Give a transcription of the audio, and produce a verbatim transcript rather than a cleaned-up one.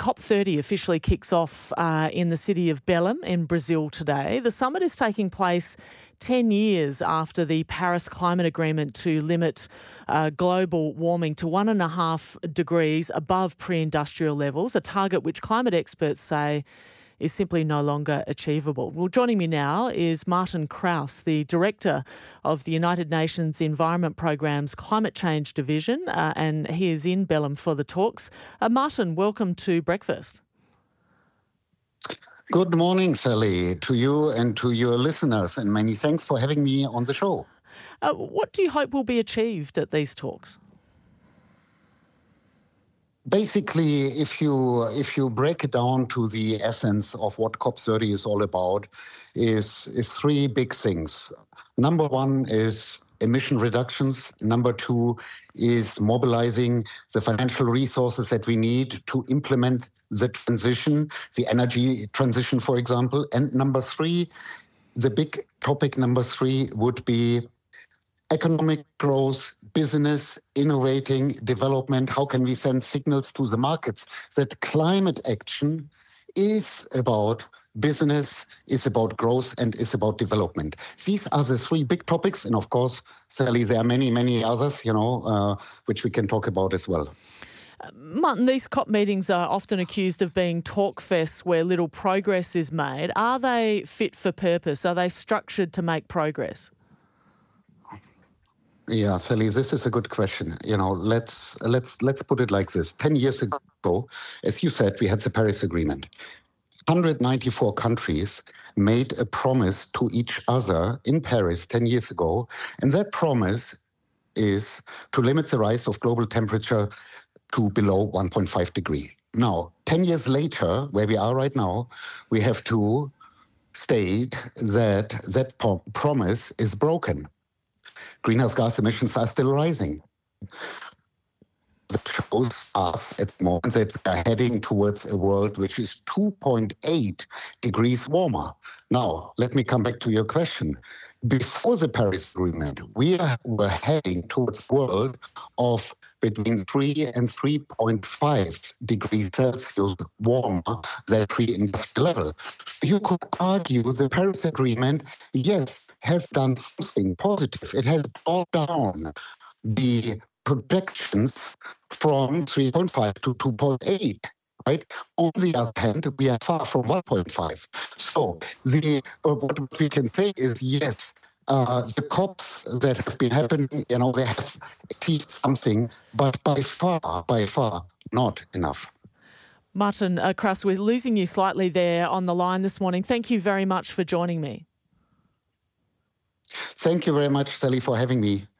COP thirty officially kicks off uh, in the city of Belém in Brazil today. The summit is taking place ten years after the Paris Climate Agreement to limit uh, global warming to one and a half degrees above pre-industrial levels, a target which climate experts say is simply no longer achievable. Well, joining me now is Martin Krause, the Director of the United Nations Environment Programme's Climate Change Division, uh, and he is in Belém for the talks. Uh, Martin, welcome to Breakfast. Good morning, Sally, to you and to your listeners, and many thanks for having me on the show. Uh, what do you hope will be achieved at these talks? Basically, if you if you break it down to the essence of what COP thirty is all about, is is three big things. Number one is emission reductions. Number two is mobilizing the financial resources that we need to implement the transition, the energy transition, for example. And number three, the big topic number three would be economic growth, business, innovating, development. How can we send signals to the markets that climate action is about business, is about growth, and is about development? These are the three big topics. And of course, Sally, there are many, many others, you know, uh, which we can talk about as well. Uh, Martin, these COP meetings are often accused of being talk fests where little progress is made. Are they fit for purpose? Are they structured to make progress? Yeah, Sally, this is a good question. You know, let's let's let's put it like this. Ten years ago, as you said, we had the Paris Agreement. one hundred ninety-four countries made a promise to each other in Paris ten years ago, and that promise is to limit the rise of global temperature to below one point five degrees. Now, ten years later, where we are right now, we have to state that that po- promise is broken. Greenhouse gas emissions are still rising. That shows us at the moment that we are heading towards a world which is two point eight degrees warmer. Now, let me come back to your question. Before the Paris Agreement, we are, were heading towards a world of between three and three point five degrees Celsius warmer than pre-industrial level. You could argue the Paris Agreement, yes, has done something positive. It has brought down the projections from three point five to two point eight. Right. On the other hand, we are far from one point five. So the uh, what we can say is yes. Uh, the COPs that have been happening, you know, they have achieved something, but by far, by far, not enough. Martin uh, Krause, we're losing you slightly there on the line this morning. Thank you very much for joining me. Thank you very much, Sally, for having me.